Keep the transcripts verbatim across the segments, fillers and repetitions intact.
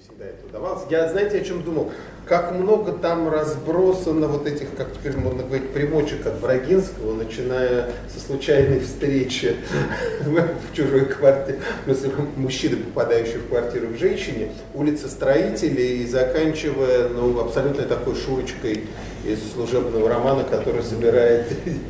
всегда это удавалось. Я, знаете, о чем думал? Как много там разбросано вот этих, как теперь можно говорить, примочек от Брагинского, начиная со случайной встречи в чужой квартире, мужчины, попадающие в квартиру к женщине, улица Строителей, и заканчивая ну, абсолютно такой Шурочкой из служебного романа, который собирает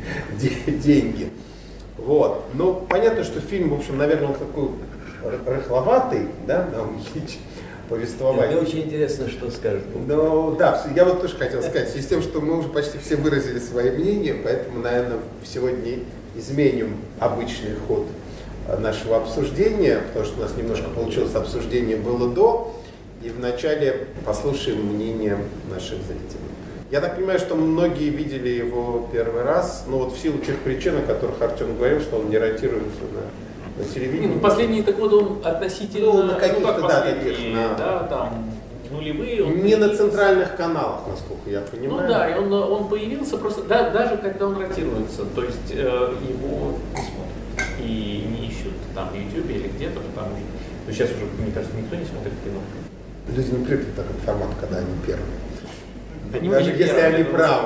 деньги. Вот. Ну, понятно, что фильм, в общем, наверное, он такой рыхловатый, да, нам повествование. Мне очень интересно, что скажет. Ну, да, я вот тоже хотел сказать, в связи с тем, что мы уже почти все выразили свои мнения, поэтому, наверное, сегодня изменим обычный ход нашего обсуждения, потому что у нас немножко получилось обсуждение было до, и вначале послушаем мнение наших зрителей. Я так понимаю, что многие видели его первый раз, но вот в силу тех причин, о которых Артем говорил, что он не ротируется на, на телевидении. Ну, последние так годы он относительно, ну, на каких-то, ну, да, таких, на... да, там, нулевые. Он не появился. На центральных каналах, насколько я понимаю. Ну да, и он, он появился просто, да, даже когда он ротируется, то есть э, его не смотрят и не ищут там в Ютубе или где-то, потому что ну, сейчас уже, мне кажется, никто не смотрит кино. Люди не привыкли к такому формату, когда они первые. Они Даже если первые, они правы.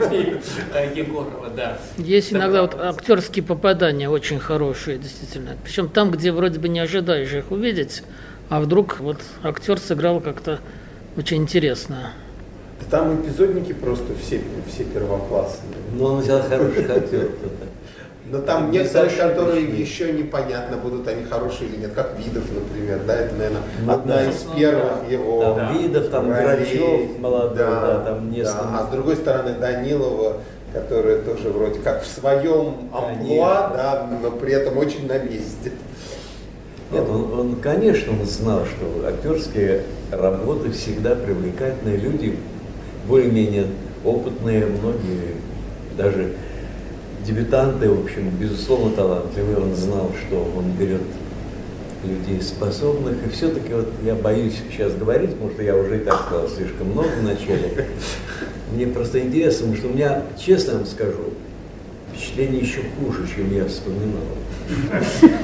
Егорова, да. Есть иногда вот актерские попадания очень хорошие, действительно. Причем там, где вроде бы не ожидаешь их увидеть, а вдруг вот актер сыграл как-то очень интересно. Да там эпизодники просто все, все первоклассные. Но он взял хороших актеров. Но там некоторые, которые еще непонятно, будут они хорошие или нет, как Видов, например, да, это, наверное, ну, одна да, из первых да, его там да. Видов, там Грачев молодой, да, да, там несколько. Да, а с другой стороны Данилова, которая тоже вроде как в своем амплуа, да, но при этом очень на месте. Нет, он, он, конечно, он знал, что актерские работы всегда привлекательные люди, более-менее опытные, многие даже дебютанты, в общем, безусловно талантливые. Он знал, что он берет людей способных. И все-таки вот я боюсь сейчас говорить, потому что я уже и так сказал слишком много в начале. Мне просто интересно, потому что у меня, честно вам скажу, впечатление еще хуже, чем я вспоминал.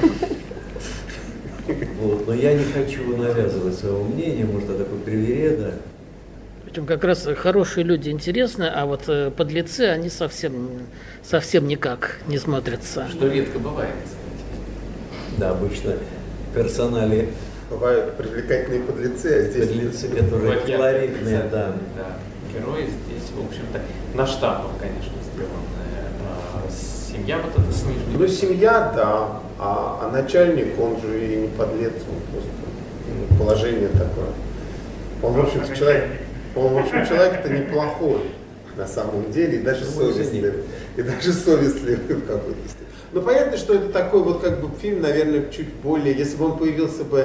Вот. Но я не хочу навязывать своего мнения, может, это такой привереда. Причем как раз хорошие люди интересны, а вот подлецы, они совсем, совсем никак не смотрятся. Что редко бывает, кстати. Да, обычно персонали... Бывают привлекательные подлецы, а здесь... Подлецы, которые колоритные, да. Да. Герои здесь, в общем-то, на штампах, конечно, сделанная а, семья вот эта с нижней. Ну, семья, да, а, а начальник, он же и не подлец, он просто ну, положение такое. Он, в общем-то, человек... Он, в общем, человек-то неплохой на самом деле, и даже совестливый. И даже совестливый в какой-то степени. Но понятно, что это такой вот как бы фильм, наверное, чуть более, если бы он появился бы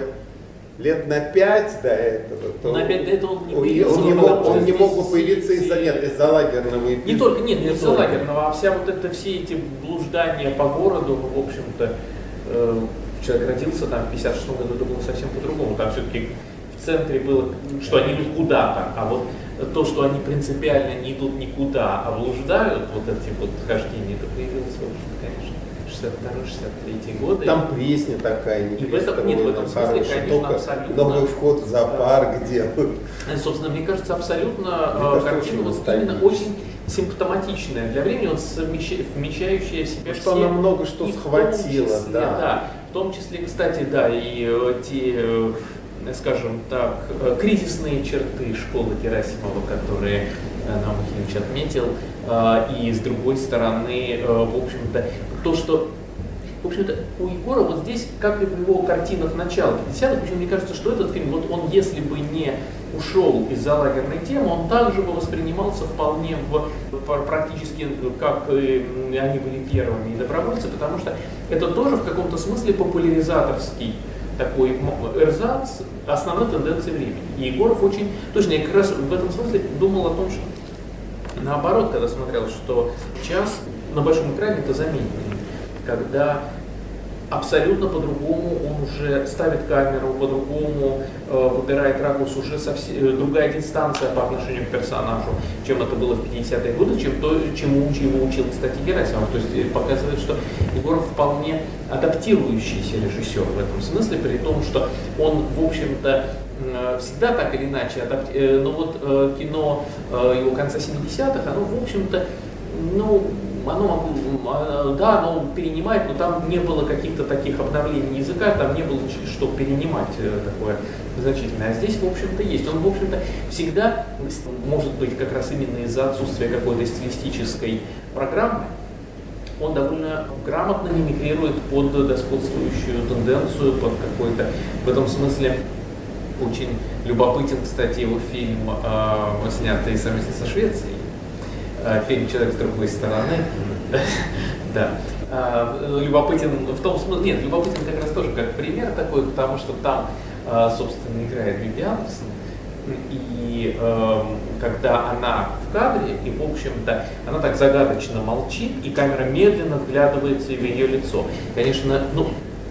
лет на пять до этого, то на пять до этого он не он, появился. Он не мог, он не мог бы появиться из-за нет, из-за лагерного эпизода. Не только, нет, не из-за лагерного, а вся вот это, все эти блуждания по городу, в общем-то, э, человек родился там в пятьдесят шестом году, это было совсем по-другому. Там все-таки в центре было, что они идут куда-то, а вот то, что они принципиально не идут никуда, а блуждают, вот эти вот хождения, это появилось, в общем, конечно, шестьдесят второй шестьдесят третий годы. Там песня такая, не и в этом, нет, в этом смысле, конечно, абсолютно. Новый вход в зоопарк делают. Собственно, мне кажется, абсолютно мне картина вот именно очень симптоматичная для времени, вот вмещающая в себя что все, она много что схватила, числе, да. да. В том числе, кстати, да, и э, те, э, скажем так, э, кризисные черты школы Герасимова, которые э, Наум Ильич отметил, э, и с другой стороны, э, в общем-то, то, что в общем-то, у Егора вот здесь, как и в его картинах начала пятидесятых, почему мне кажется, что этот фильм, вот он, если бы не ушел из-за лагерной темы, он также бы воспринимался вполне в, практически, как и они были первыми и добровольцы, потому что это тоже в каком-то смысле популяризаторский такой эрзац основной тенденции времени. И Егоров очень точно, я как раз в этом смысле думал о том, что наоборот, когда смотрел, что час на большом экране это заметнее, когда абсолютно по-другому он уже ставит камеру, по-другому э, выбирает ракурс, уже совсем э, другая дистанция по отношению к персонажу, чем это было в пятидесятые годы, чем то, чему его учил, кстати, Герасимов. То есть э, показывает, что Егоров вполне адаптирующийся режиссер в этом смысле, при том, что он, в общем-то, э, всегда так или иначе адапти... э, но вот э, кино э, его конца семидесятых, оно, в общем-то, ну, оно, да, оно перенимает, но там не было каких-то таких обновлений языка, там не было что перенимать такое значительное. А здесь, в общем-то, есть. Он, в общем-то, всегда, может быть, как раз именно из-за отсутствия какой-то стилистической программы, он довольно грамотно мимикрирует под господствующую тенденцию, под какой-то, в этом смысле, очень любопытен, кстати, его фильм, э, снятый совместно со Швецией. Фильм «Человек с другой стороны». Да. Любопытен в том смысле, нет, любопытен как раз тоже как пример такой, потому что там, собственно, играет Биби Андерсон, и когда она в кадре, и, в общем-то, она так загадочно молчит, и камера медленно вглядывается в ее лицо. Конечно, ну,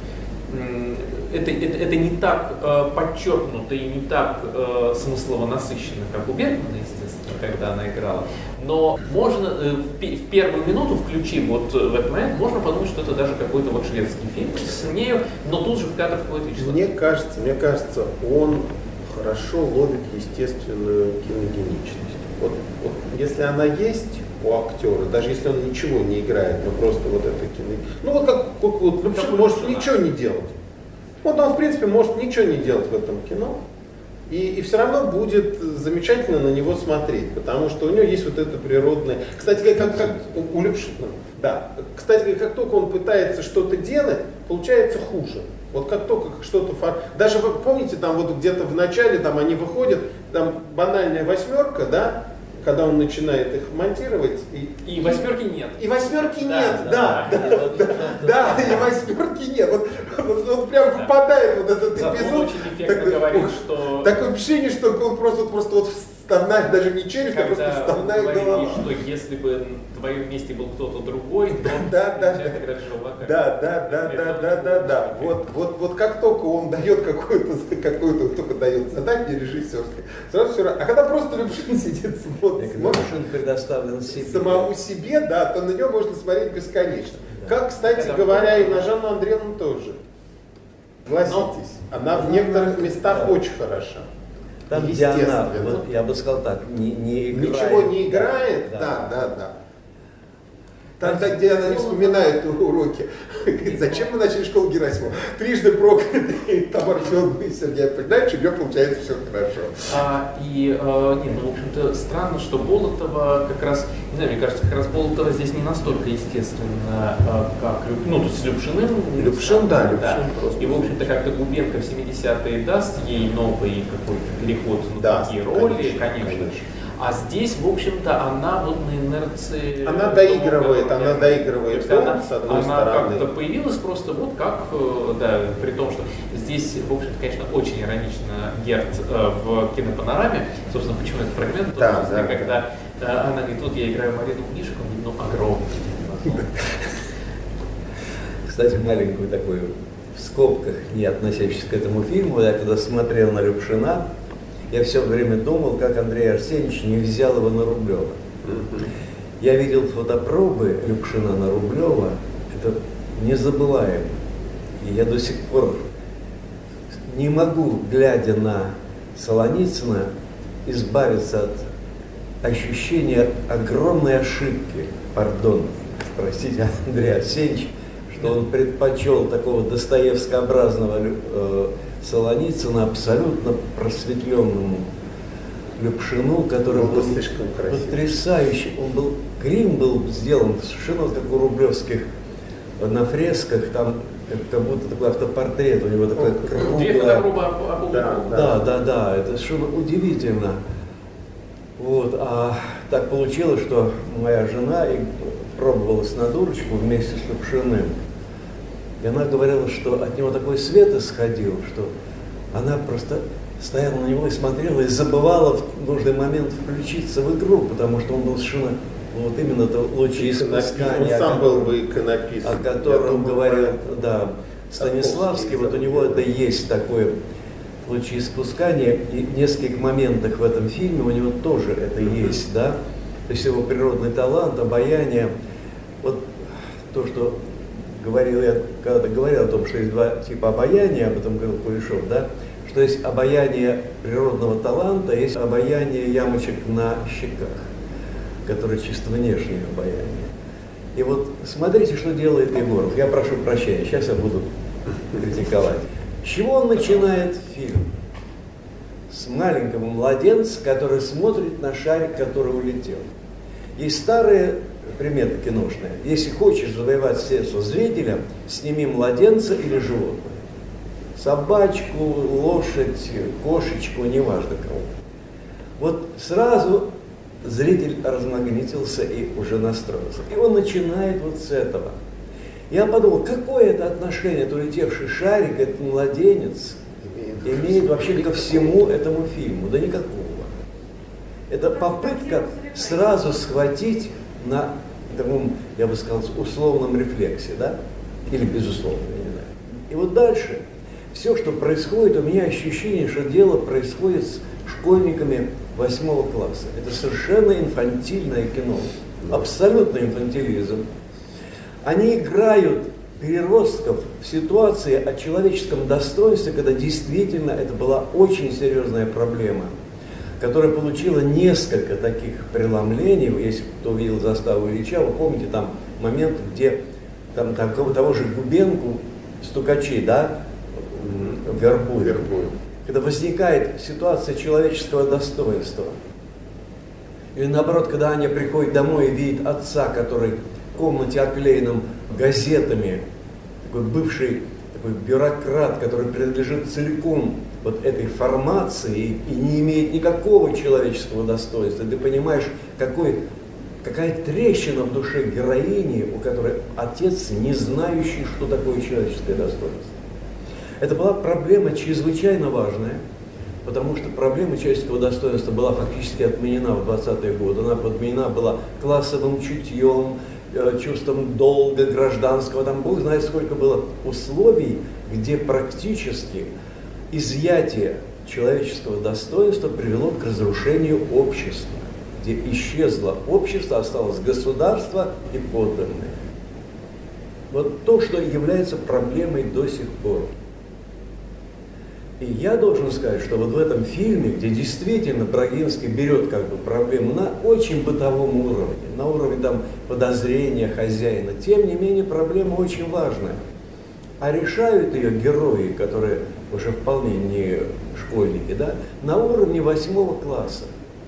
это, это, это не так э, подчеркнуто и не так э, смыслово насыщенно, как у Бергмана, естественно, когда она играла. Но можно э, в, в первую минуту, включив вот в этот момент, можно подумать, что это даже какой-то вот шведский фильм с нею, но тут же в кадр входит Вячеслав. Мне кажется, мне кажется, он хорошо ловит естественную киногеничность. Вот, вот если она есть у актера, даже если он ничего не играет, но просто вот это кино. Ну вот как, как вот Любшин может ничего не делать. Вот он, в принципе, может ничего не делать в этом кино, и, и все равно будет замечательно на него смотреть, потому что у него есть вот это природное... Кстати, как, как у, у Любшина, да. Кстати, как только он пытается что-то делать, получается хуже. Вот как только что-то... Фор... Даже вы помните, там вот где-то в начале там они выходят, там банальная восьмерка, да, когда он начинает их монтировать. И, и восьмерки нет. И восьмерки да, нет, да, да, да, да, да, и восьмерки нет. Вот, вот, вот прям да. попадает вот этот да, эпизод. Он очень эффектно говорит, что... Такое ощущение, что он просто, просто вот вставная, даже не челюсть, а просто вставная голова. Что если бы в твоем месте был кто-то другой, то да, да, начинает играть Шерлока. Да, да, да, да, да, да, да. Вот, вот, вот как только он дает какую-то, какую-то, только дает задание режиссерское, сразу все равно. А когда просто Любшин сидит, смотрит, Любшин предоставлен себе. Самому себе, да, то на него можно смотреть бесконечно. Да. Как, кстати когда говоря, и на Жанну Андреевну тоже. Согласитесь, она в некоторых местах да. очень хороша. Там, где она, вот, я бы сказал так, не, не играет. Ничего не играет, да, да, да. да. Там, там, где она не вспоминает уроки. Говорит, зачем мы начали школу Герасимова? Трижды проклятые Тамара Федоровна и Сергей Погнатьевич, у нее получается все хорошо. А, и, э, нет, ну, в общем-то, странно, что Болотова как раз, не знаю, мне кажется, как раз Болотова здесь не настолько естественно, э, как, ну, тут с Любшиным. Любшин, да, Любшин да. просто. И, в общем-то, как-то Губенко в семидесятые даст ей новый какой-то переход на да, такие роли, конечно. конечно. конечно. А здесь, в общем-то, она вот на инерции... Она доигрывает, она доигрывает дом, она, с одной она стороны. Она как-то появилась просто вот как, да, при том, что здесь, в общем-то, конечно, очень иронично Герд э, в кинопанораме, собственно, почему этот фрагмент, да, тот, да, когда да. она говорит, вот я играю Марину Мнишек, он ну, огромный. Кстати, маленькую такую, в скобках, не относящуюся к этому фильму, я когда смотрел на Любшина, я все время думал, как Андрей Арсеньевич не взял его на Рублева. Mm-hmm. Я видел фотопробы Любшина на Рублева, это незабываемо. И я до сих пор не могу, глядя на Солоницына, избавиться от ощущения огромной ошибки, пардон, простите, Андрей Арсеньевич, что он предпочел такого достоевскообразного э, Солоницына абсолютно просветленному Любшину, который он был слишком потрясающий. Он был, грим был сделан совершенно как у рублевских на фресках, там как будто такой автопортрет, у него такая круглая. Да, да, да, да, это совершенно удивительно. Вот, а так получилось, что моя жена пробовалась на дурочку вместе с Любшиным. И она говорила, что от него такой свет исходил, что она просто стояла на него и смотрела, и забывала в нужный момент включиться в игру, потому что он был совершенно, вот именно это лучи испускания. Он сам был бы иконописцем. О котором говорил, да, Станиславский, вот у него это есть такое лучеиспускание, и в нескольких моментах в этом фильме у него тоже это есть, да, то есть его природный талант, обаяние, вот то, что говорил я, когда говорил о том, что есть два типа обаяния, об этом говорил Кулешов, да, что есть обаяние природного таланта, есть обаяние ямочек на щеках, которое чисто внешнее обаяние. И вот смотрите, что делает Егоров. Я прошу прощения, сейчас я буду критиковать. С чего он начинает фильм? С маленького младенца, который смотрит на шарик, который улетел. Есть старые приметы киношные. Если хочешь завоевать сердце зрителя, сними младенца или животное. Собачку, лошадь, кошечку, неважно кого. Вот сразу зритель размагнитился и уже настроился. И он начинает вот с этого. Я подумал, какое это отношение, этот улетевший шарик, этот младенец имеет, имеет вообще ко всему этому фильму? Да никакого. Это попытка сразу схватить на таком, я бы сказал, условном рефлексе, да? Или безусловно, я не знаю. И вот дальше все, что происходит, у меня ощущение, что дело происходит с школьниками восьмого класса. Это совершенно инфантильное кино. Абсолютно инфантилизм. Они играют переростков в ситуации о человеческом достоинстве, когда действительно это была очень серьезная проблема, которая получила несколько таких преломлений. Если кто видел «Заставу Ильича», вы помните там момент, где там, там того же Губенку, стукачей, да, вербуют. Когда возникает ситуация человеческого достоинства. Или наоборот, когда Аня приходит домой и видит отца, который в комнате оклеенном газетами, такой бывший такой бюрократ, который принадлежит целиком вот этой формации и не имеет никакого человеческого достоинства. Ты понимаешь, какой, какая трещина в душе героини, у которой отец, не знающий, что такое человеческое достоинство. Это была проблема чрезвычайно важная, потому что проблема человеческого достоинства была фактически отменена в двадцатые годы. Она отменена была классовым чутьем, чувством долга гражданского. Там Бог знает, сколько было условий, где практически изъятие человеческого достоинства привело к разрушению общества, где исчезло общество, осталось государство и подданные. Вот то, что является проблемой до сих пор. И я должен сказать, что вот в этом фильме, где действительно Брагинский берет как бы проблему на очень бытовом уровне, на уровне там подозрения хозяина, тем не менее проблема очень важная. А решают ее герои, которые уже вполне не школьники, да, на уровне восьмого класса.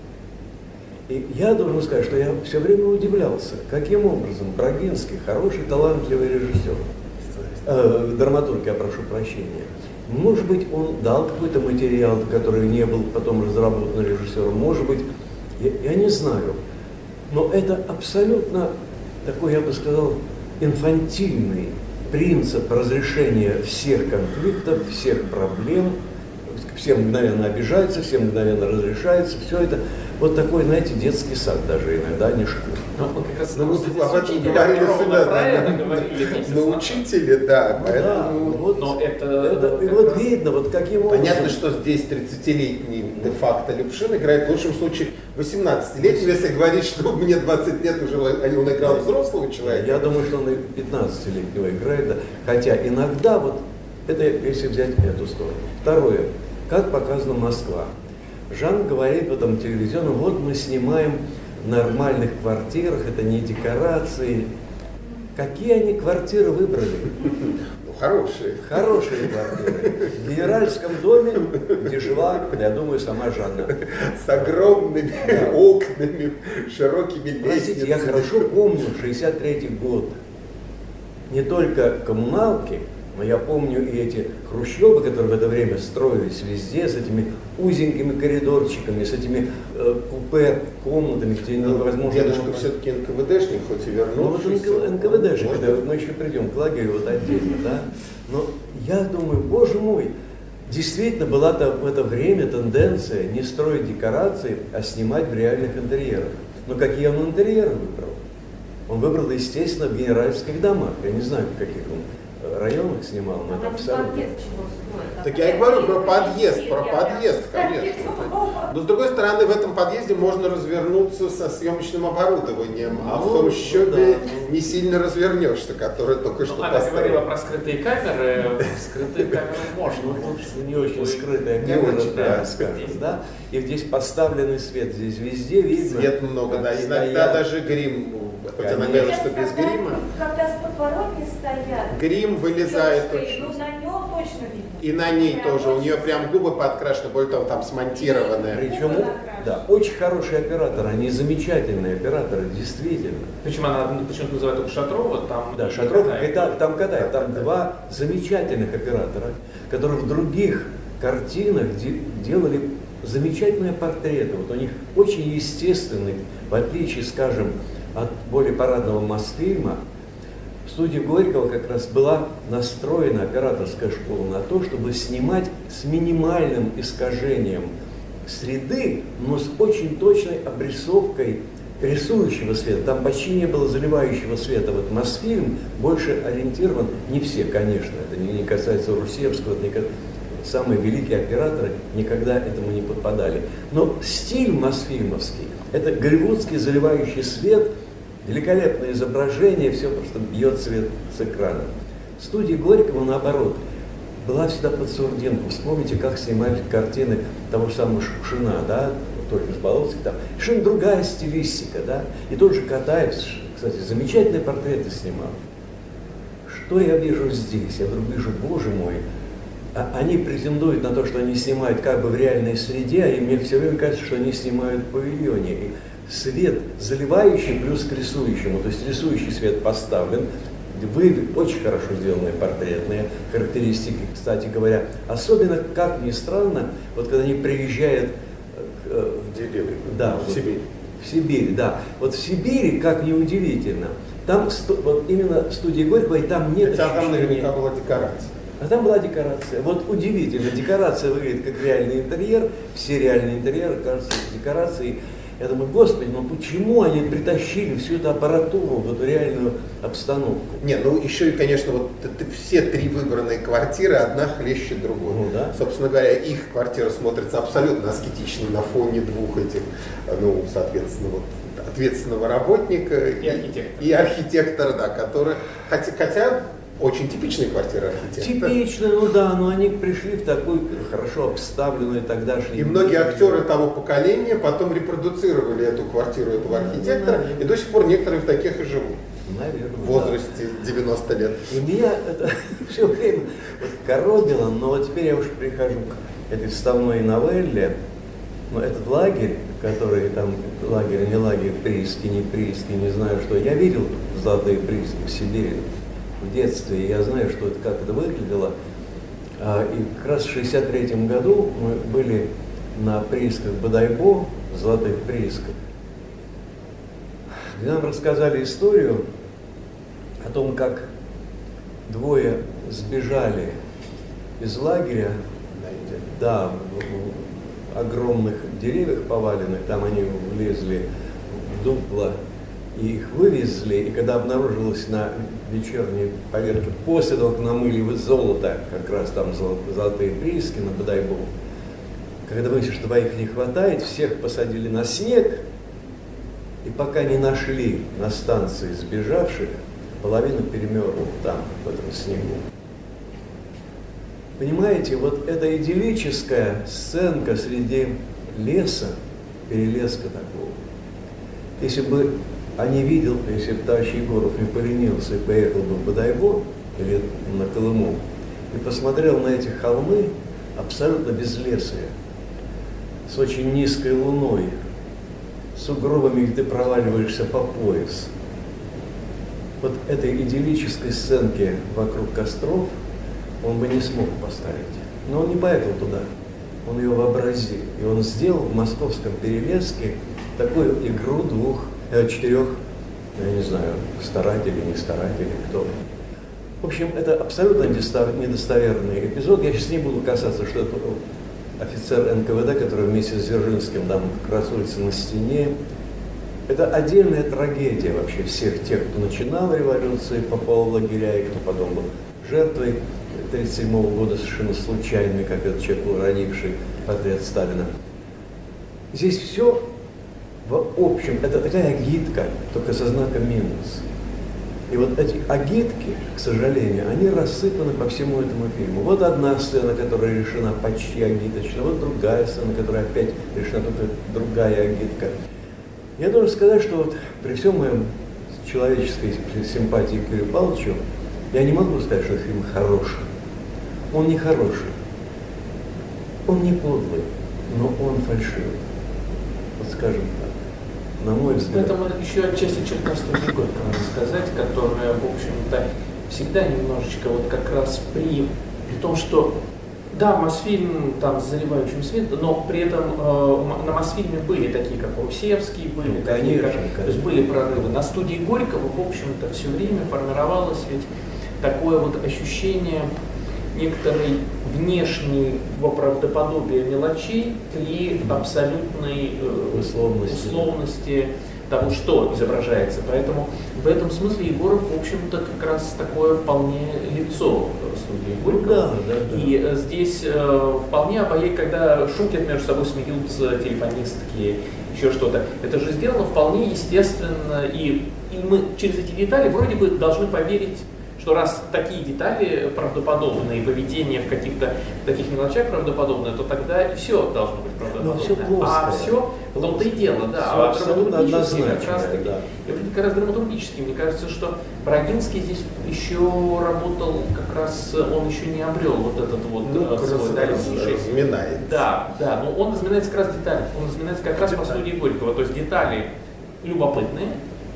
И я должен сказать, что я все время удивлялся, каким образом Брагинский, хороший, талантливый режиссер, э, драматург, я прошу прощения, может быть, он дал какой-то материал, который не был потом разработан режиссером, может быть, я, я не знаю, но это абсолютно такой, я бы сказал, инфантильный принцип разрешения всех конфликтов, всех проблем. Все мгновенно обижаются, все мгновенно разрешаются, все это вот такой, знаете, детский сад даже иногда, не школа. Ну, как раз ну, мы об этом говорили всегда, да, говорили на учителе, да, Ну, поэтому... да, вот, но это, это, и как вот раз... видно, вот каким образом... Понятно, что здесь тридцатилетний де-факто Любшин играет в лучшем случае восемнадцатилетний, если говорить, что мне двадцать лет уже он играл взрослого человека. Я думаю, что он и пятнадцатилетнего играет, да. Хотя иногда вот, это если взять эту сторону. Второе. Как показана Москва. Жан говорит в этом телевизионном, вот мы снимаем в нормальных квартирах, это не декорации. Какие они квартиры выбрали? Ну, хорошие. Хорошие квартиры. В генеральском доме, где жила, я думаю, сама Жанна. С огромными да. окнами, широкими лестницами. Простите, я хорошо помню шестьдесят третий год. Не только коммуналки, но я помню и эти хрущевы, которые в это время строились везде, с этими узенькими коридорчиками, с этими э, купе комнатами, где невозможно... Дедушка было... все-таки эн ка вэ дэшник, хоть и вернулся. Ну вот эн ка вэ дэшник, мы еще придем к лагерю вот отдельно, да. Но я думаю, боже мой, действительно была в это время тенденция не строить декорации, а снимать в реальных интерьерах. Но какие он интерьеры выбрал? Он выбрал, естественно, в генеральских домах, я не знаю, в каких он районах снимал, но это абсолютно... Так я и говорю про подъезд, про подъезд, конечно. Но с другой стороны, в этом подъезде можно развернуться со съемочным оборудованием, а в том щебе не сильно развернешься, который только что Она поставил. говорила про скрытые камеры, скрытые камеры можно. Ну, не очень скрытая камера, да, скажем, да. И здесь поставленный свет, здесь везде видно. Свет много, да. Иногда даже грим, хоть она говорила, что без грима. Когда с подворотни стоят. Грим вылезает девушки, очень. Ну, на нем точно видно. И на ней тоже, у нее прям губы подкрашены, более того, там смонтированные. Причем, да, очень хорошие операторы, они замечательные операторы, действительно. Причем она почему-то называет только Шатрова, там... Да, Шатров, это, там катает, там два замечательных оператора, которые в других картинах де- делали замечательные портреты. Вот у них очень естественный, в отличие, скажем, от более парадного Мосфильма, в студии Горького как раз была настроена операторская школа на то, чтобы снимать с минимальным искажением среды, но с очень точной обрисовкой рисующего света. Там почти не было заливающего света. Вот Мосфильм больше ориентирован, не все, конечно, это не, не касается Русевского, это не касается, самые великие операторы никогда этому не подпадали. Но стиль мосфильмовский, это голливудский заливающий свет, великолепное изображение, все просто бьет свет с экрана. В студии Горького, наоборот, была всегда под сурдинку. Вспомните, как снимали картины того же самого Шукшина, да, только с Болотским, там, совершенно другая стилистика, да, и тот же Катаев, кстати, замечательные портреты снимал. Что я вижу здесь? Я вдруг вижу, боже мой, они претендуют на то, что они снимают как бы в реальной среде, а мне все время кажется, что они снимают в павильоне. И свет заливающий плюс к рисующему, то есть рисующий свет поставлен, вы очень хорошо сделанные портретные характеристики, кстати говоря. Особенно, как ни странно, вот когда они приезжают В деревню, да, в вот, Сибирь. В Сибирь, да. Вот в Сибири, как ни удивительно, там вот именно студия Горького, и там нет... Хотя там ощущения... наверняка была декорация. А там была декорация. Вот удивительно, декорация выглядит как реальный интерьер, все реальные интерьеры кажутся декорацией. Я думаю, господи, ну почему они притащили всю эту аппаратуру в эту реальную обстановку? Не, ну еще и, конечно, вот это все три выбранные квартиры, одна хлеще другой. Ну, да. Собственно говоря, их квартира смотрится абсолютно аскетично на фоне двух этих, ну, соответственно, вот ответственного работника И архитектора. и архитектора, да, который, хотя, хотя очень типичная квартира архитектора. Типично, ну да, но они пришли в такую хорошо обставленную тогдашнюю... И многие актеры того поколения потом репродуцировали эту квартиру этого архитектора, Ну, и до сих пор некоторые в таких и живут. Наверное, В возрасте девяноста лет. И меня это все время вот коробило, но вот теперь я уже прихожу к этой вставной новелле. Но этот лагерь, который там, лагерь, не лагерь, прииски, не прииски, не знаю что, я видел золотые прииски в Сибири в детстве, и я знаю, что это, как это выглядело. И как раз в шестьдесят третьем году мы были на приисках Бодайбо, золотых приисках, где нам рассказали историю о том, как двое сбежали из лагеря, да, в огромных деревьях поваленных, там они влезли в дупло, и их вывезли, и когда обнаружилось на вечерней поверке, после того, как намыли золото, как раз там золотые прииски на Бодайбо, когда выяснилось, что двоих не хватает, всех посадили на снег, и пока не нашли на станции сбежавших, половина перемерла там, в этом снегу. Понимаете, вот эта идиллическая сценка среди леса, перелеска такого, если бы они видел, если бы товарищ Егоров не поленился и поехал бы в Бодайбо или на Колыму и посмотрел на эти холмы абсолютно безлесые, с очень низкой луной, с сугробами, где ты проваливаешься по пояс. Вот этой идиллической сценки вокруг костров он бы не смог поставить. Но он не поехал туда, он ее вообразил. И он сделал в московском Перелеске такую игру двух, э, четырех, я не знаю, старателей, не старателей, кто. В общем, это абсолютно недостоверный эпизод. Я сейчас не буду касаться, что это офицер эн ка вэ дэ, который вместе с Дзержинским там красуется на стене. Это отдельная трагедия вообще всех тех, кто начинал революцию, попал в лагеря, и кто потом был жертвой тридцать седьмого года совершенно случайной, как этот человек, уронивший портрет Сталина. Здесь все в общем, это такая агитка, только со знаком минус. И вот эти агитки, к сожалению, они рассыпаны по всему этому фильму. Вот одна сцена, которая решена почти агиточно, вот другая сцена, которая опять решена только другая агитка. Я должен сказать, что вот при всем моем человеческой симпатии к Юрию Павловичу, я не могу сказать, что фильм хороший. Он не хороший. Он не подлый, но он фальшивый. Вот скажем так. На мой взгляд. Это еще отчасти черта студии Горького, надо сказать, которая, в общем-то, всегда немножечко вот как раз при, при том, что да, Мосфильм там с заливающим светом, но при этом э, на Мосфильме были такие, как Русевский, были ну, такие, конечно, как, конечно. то есть были прорывы. На студии Горького, в общем-то, все время формировалось ведь такое вот ощущение некоторой внешнего правдоподобия мелочей при абсолютной э, условности. условности того, что изображается. Поэтому в этом смысле Егоров, в общем-то, как раз такое вполне лицо студии Горького. Да, да, да. И э, здесь э, вполне обоих, когда шутят между собой, смеются телефонистки, еще что-то. Это же сделано вполне естественно, и, и мы через эти детали вроде бы должны поверить, что раз такие детали правдоподобные, поведение в каких-то таких мелочах правдоподобное, то тогда и все должно быть правдоподобное. Все а все в том-то и дело, да. А абсолютно однозначно. Как раз таки, да. и вот как раз драматургически, мне кажется, что Брагинский здесь еще работал, как раз он еще не обрел вот этот вот ну, свой дальнейший. Разминается. Да, да, но он разминается как раз детали. Он разминается как раз по студии Горького. То есть детали любопытные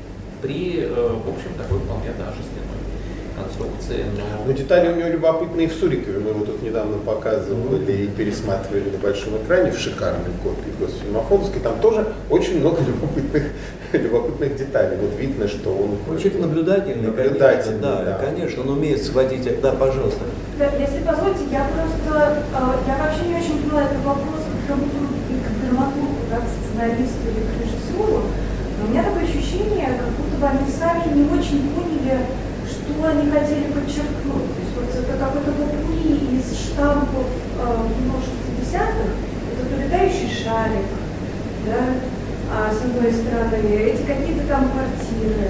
при, в общем, такой вполне даже жестяной конструкции. Но... но детали у него любопытные в Сурикове. Мы его тут недавно показывали mm-hmm. и пересматривали на большом экране в шикарной копии Госфильмофондовской. Там тоже очень много любопытных, любопытных деталей. Вот видно, что он... Он человек наблюдательный, наблюдательный, конечно, да, да. конечно, он умеет схватить... Да, пожалуйста. Да, если позволите, я просто... Я вообще не очень поняла этот вопрос к драматургу, к драматургу, да, к сценаристу или к режиссеру. Но у меня такое ощущение, как будто бы они сами не очень поняли, что они хотели подчеркнуть. То есть вот это какой-то попури из штампов кино э, шестидесятых, это летающий шарик, да, а, с одной стороны, эти какие-то там квартиры.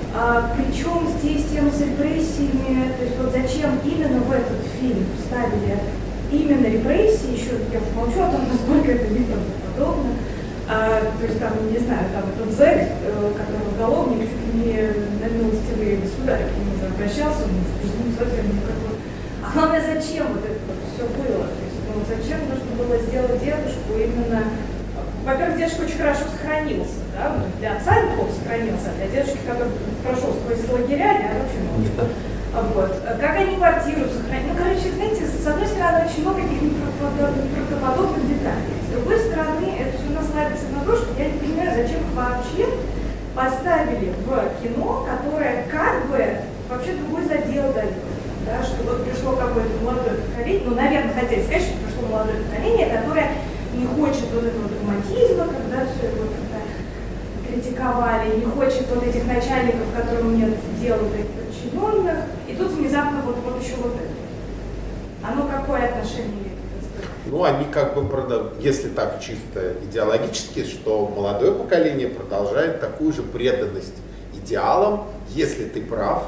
А, причем здесь тема с репрессиями, то есть вот зачем именно в этот фильм вставили именно репрессии, еще я уж молчу о том, насколько это неправдоподобно. А, то есть там, не знаю, там этот зэк, э, который уголовник, чуть ли не на милостивые государь к нему уже обращался, он ну, совсем никакой. А главное, зачем вот это вот все было? То есть, ну, зачем нужно было сделать дедушку именно... Во-первых, дедушка очень хорошо сохранился, да, для отца неплохо сохранился, а для дедушки, который прошел сквозь лагеря, я вообще молчу. Вот. Как они квартиру сохранили? Ну, короче, знаете, с одной стороны, очень много таких неправдоподобных деталей. С другой стороны, это все наслаивается на то, что я не понимаю, зачем их вообще поставили в кино, которое как бы вообще другой задел дает. Да, что вот пришло какое-то молодое поколение, ну, наверное, хотели сказать, что пришло молодое поколение, которое не хочет вот этого догматизма, когда все его критиковали, не хочет вот этих начальников, которым нет дела до этих подчиненных, и тут внезапно вот, вот еще вот это. Оно какое отношение имеет? Ну, они как бы, продав... если так чисто идеологически, что молодое поколение продолжает такую же преданность идеалам, если ты прав.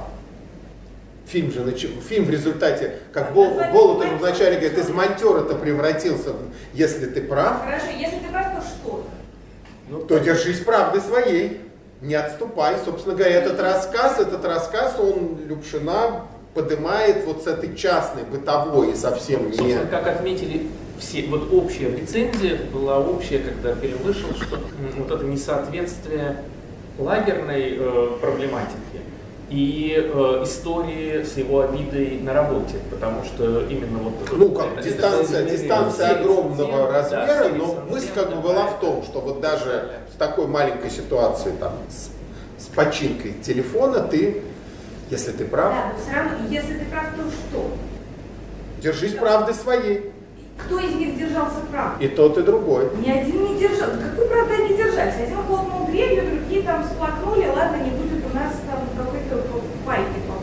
Фильм же нач... фильм в результате, как Бол... Болотов вначале говорит, из монтера-то превратился, в... если ты прав. Хорошо, если ты прав, то что? Ну, то держись правды своей, не отступай. Собственно говоря, этот рассказ, этот рассказ, он Любшина поднимает вот с этой частной, бытовой и совсем не... Собственно, как отметили все, вот общая рецензия была общая, когда фильм вышел, что вот это несоответствие лагерной э, проблематики и э, истории с его обидой на работе, потому что именно вот... Ну, как это, дистанция, это, дистанция это, огромного это, размера, да, но мысль как бы была в том, что вот даже в такой маленькой ситуации, там, с, с починкой телефона, ты, если ты прав... Да, но все равно, если ты прав, то что? Держись правды своей. Кто из них держался прав? И тот, и другой. Ни один не держал. Какой правда они держались? Один хлопнул дверью, другие там сплакнули, ладно, не будет у нас там какой-то пайки побольше.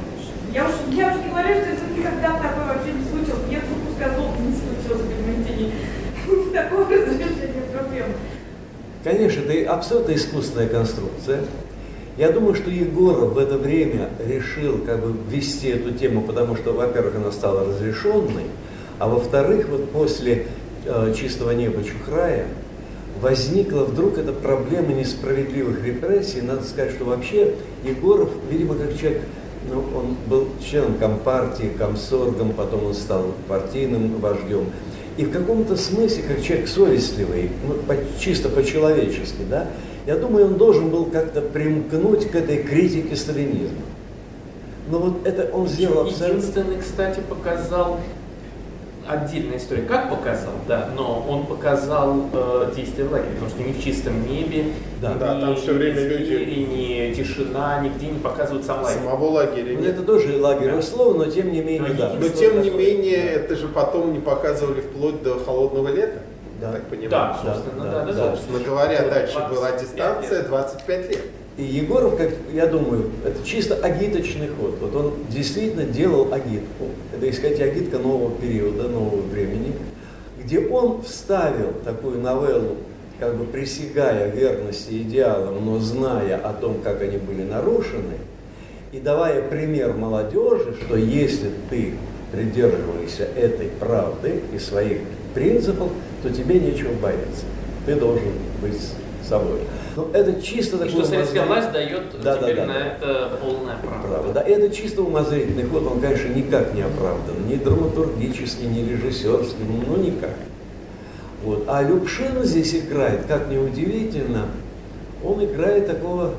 Я уж, я уж не говорю, что это никогда такое вообще не случилось. Нет, выпуска золота не случилось, понимаете, ни такого разрешения проблем. Конечно, это абсолютно искусственная конструкция. Я думаю, что Егоров в это время решил как бы ввести эту тему, потому что, во-первых, она стала разрешенной, а во-вторых, вот после э, «Чистого неба Чухрая» возникла вдруг эта проблема несправедливых репрессий. Надо сказать, что вообще Егоров, видимо, как человек, ну, он был членом Компартии, комсоргом, потом он стал партийным вождем. И в каком-то смысле, как человек совестливый, ну, по, чисто по-человечески, да, я думаю, он должен был как-то примкнуть к этой критике сталинизма. Но вот это он сделал абсолютно... Единственный, кстати, показал, отдельная история, как показал, да, но он показал э, действия в лагере, потому что ни в «Чистом небе», да, ни, да, там все время люди... ни «Тишина», нигде не показывают сам лагерь. Самого лагеря Ну, нет. это тоже лагерное слово, но тем не менее, Но да. Но тем не менее, это же потом не показывали вплоть до холодного лета, Да. я так понимаю. Да, собственно, да, да, да, да. Собственно говоря, дальше двадцать была пять дистанция лет. двадцать пять лет. И Егоров, как я думаю, это чисто агиточный ход. Вот он действительно делал агитку. Это, так сказать, агитка нового периода, нового времени, где он вставил такую новеллу, как бы присягая верности идеалам, но зная о том, как они были нарушены, и давая пример молодежи, что если ты придерживаешься этой правды и своих принципов, то тебе нечего бояться. Ты должен быть собой. Но это чисто И такой что советская умозрительный- власть дает Да, теперь да, да, на да. это полное право. Право, да, это чисто умозрительный ход, он, конечно, никак не оправдан, ни драматургически, ни режиссерски, ну никак. Вот. А Любшин здесь играет, как ни удивительно, он играет такого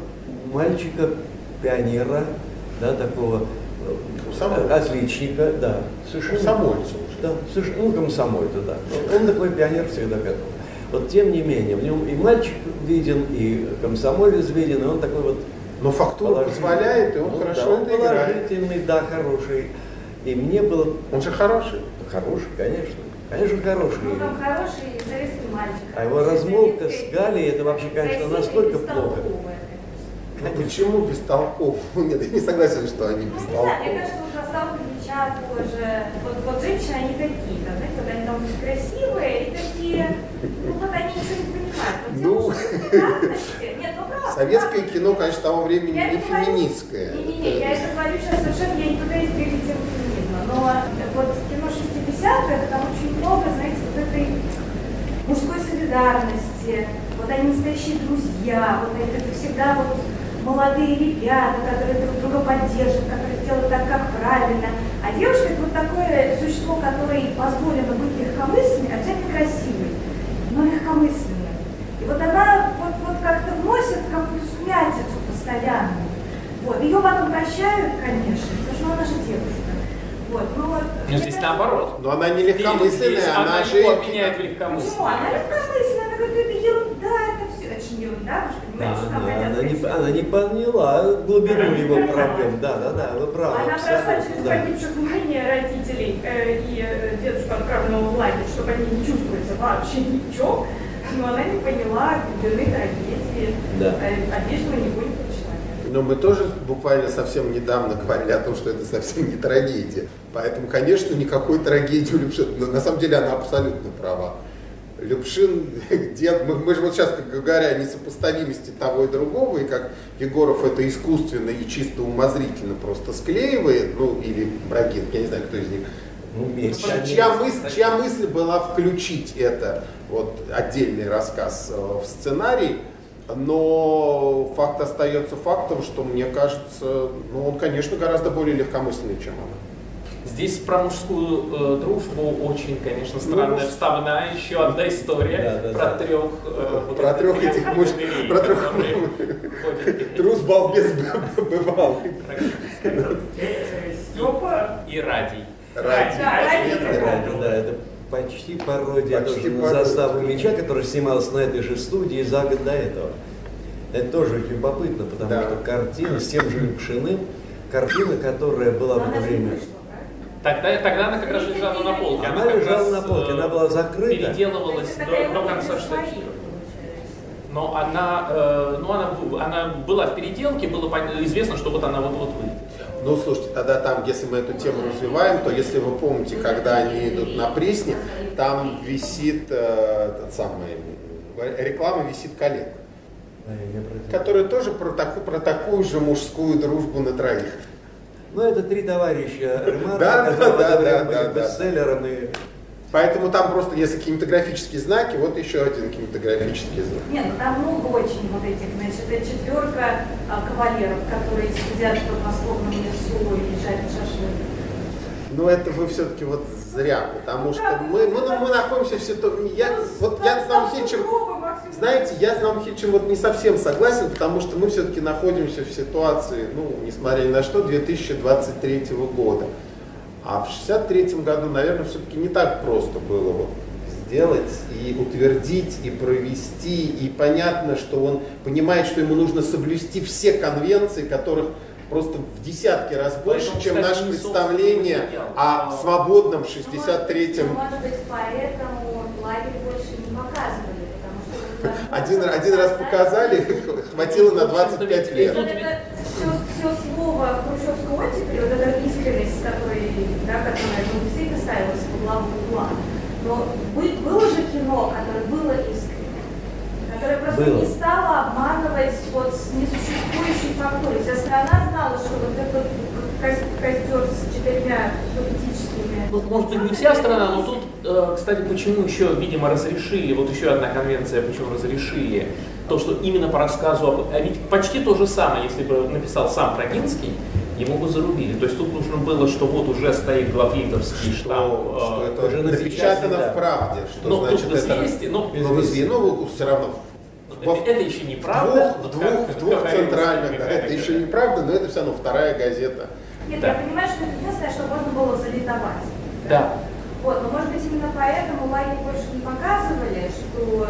мальчика-пионера, да, такого Комсомольца. отличника, да, совершенно. Комсомольца уже. Да, совершенно, ну, комсомольца, да. Он такой пионер всегда готов. Вот тем не менее, в нем и мальчик виден, и комсомолец виден, и он такой вот... Но фактура позволяет, и он Ну, хорошо да, он это играет. положительный, да, хороший. И мне было... Он же хороший. Хороший, конечно. Конечно, хороший. Ну, там хороший советский мальчик. А его размолвка с Галей, это вообще, конечно, настолько плохо. Ну почему бестолково? Нет, я не согласен, что они Ну, не знаю, мне бестолковы. кажется, вот Ростов Ильича тоже. Вот, вот женщины, они такие, да, знаете, вот они там очень красивые и такие, ну вот они ничего не понимают. Вот Ну. девушка с бестактности- нет, ну правда. Советское правда. кино, конечно, того времени Я не это говорю- феминистское. Не-не-не, я это говорю сейчас совершенно, я не пытаюсь перейти тему феминизма, но вот кино шестидесятых, там очень много, знаете, вот этой мужской солидарности, вот они настоящие друзья, вот это всегда вот молодые ребята, которые друг друга поддерживают, которые сделают так, как правильно. А девушка это вот такое существо, которое позволено быть легкомысленной, обязательно красивой, но легкомысленной. И вот она вот, вот как-то вносит какую-то сумятицу постоянно. Вот. Ее потом прощают, конечно, потому что она же девушка. Вот. Ну, вот, Но здесь наоборот. Но она не Здесь легкомысленная, она же... его обвиняет в почему? легкомыслии. Она легкомысленная, она говорит, это ерунда, это все. Это же не ерунда, вы же Да, понимаете, что там она, хотят она, не, сказать. она не поняла глубину Она не его поняла. проблем. Да, да, да, вы правы. Она прошла абсолютно, через да. погибших в войне родителей э, и э, дедушку, отправленного в лагерь, чтобы они не чувствовали себя вообще ни в чем, но она не поняла глубины трагедии, Да. э, обиженного невольного человека. Но мы тоже буквально совсем недавно говорили о том, что это совсем не трагедия. Поэтому, конечно, никакой трагедии у Любшина. Но на самом деле она абсолютно права. Любшин, дед, мы, мы же вот сейчас, как говоря, о несопоставимости того и другого, и как Егоров это искусственно и чисто умозрительно просто склеивает, ну или Брагин, я не знаю, кто из них, Ну, вместе. чья мысль, чья мысль была включить это, вот отдельный рассказ э, в сценарий, но факт остается фактом, что мне кажется, ну он, конечно, гораздо более легкомысленный, чем она. Здесь про мужскую э, дружбу очень, конечно, странная Ну, вставная еще одна история Да, да, про да. трех э, вот Про этих трех этих муж... упырей, про трех которые ходят. трус балбес бывалый. Степа. И Радий. Ради. Да, Ради. Да, да, это почти пародия Почти тоже на пародия. заставу меча, которая снималась на этой же студии за год до этого. Это тоже очень любопытно, потому Да. что картина с тем же Любшиным, картина, которая была в Она это же не время... вышла, правильно? Тогда, тогда она как раз лежала на полке. Она как лежала раз, на полке, э, она была закрыта. Переделывалась Это такая до, до вот конца своих, штатива. получается. Но она, э, ну, она, она была в переделке, было пон- известно, что вот она вот-вот выйдет. Ну, слушайте, тогда там, если мы эту тему развиваем, то если вы помните, когда они идут на Пресне, там висит э, тот самый, реклама висит коллег, которая тоже про такую, про такую же мужскую дружбу на троих. Ну, это три товарища Ремарка, Да, которые да, были да, да, да. бестселлером. И... Поэтому там просто, если кинематографические знаки, вот еще один кинематографический знак. Нет, ну там много очень вот этих, значит, это четверка а, кавалеров, которые сидят в подмосковном лесу и жарят шашлык. Ну это вы все-таки вот зря, потому что мы, мы, мы находимся в ситуации, я, вот я с Наумхичем, знаете, я с Наумхичем вот не совсем согласен, потому что мы все-таки находимся в ситуации, ну, несмотря ни на что, две тысячи двадцать третьего года. А в шестьдесят третьем году, наверное, все-таки не так просто было вот сделать и утвердить, и провести, и понятно, что он понимает, что ему нужно соблюсти все конвенции, которых просто в десятки раз больше, поэтому, чем кстати, наше представление о свободном шестьдесят третьем. Ну, может быть, поэтому лагерь больше не показывали, потому что... Один, один раз показали, хватило на двадцать пять лет. Вот это все, все слово хрущевской оттепели, вот эта искренность, которой, да, которая ну, действительно ставилась во главу угла. Но было же кино, которое было искренним, которое просто было. Не стало обманывать вот с несуществующей фактурой. Вся страна знала, что вот этот костер с четырьмя политическими... Ну, может быть, не вся страна, но тут, э, кстати, почему еще, видимо, разрешили, вот еще одна конвенция, почему разрешили, то, что именно по рассказу, а ведь почти то же самое, если бы написал сам Брагинский, ему бы зарубили. То есть тут нужно было, что вот уже стоит главлитовский штамп. Что это уже напечатано в правде, что но, значит ну, это... Есть, но, но но все равно... Это, это еще не правда. В двух, двух, двух центральных, да, это еще не правда, но это все равно вторая газета. Нет, да. Я понимаю, что это единственное, что можно было залитовать. Да. Вот, но может быть именно поэтому лагерь больше не показывали, что...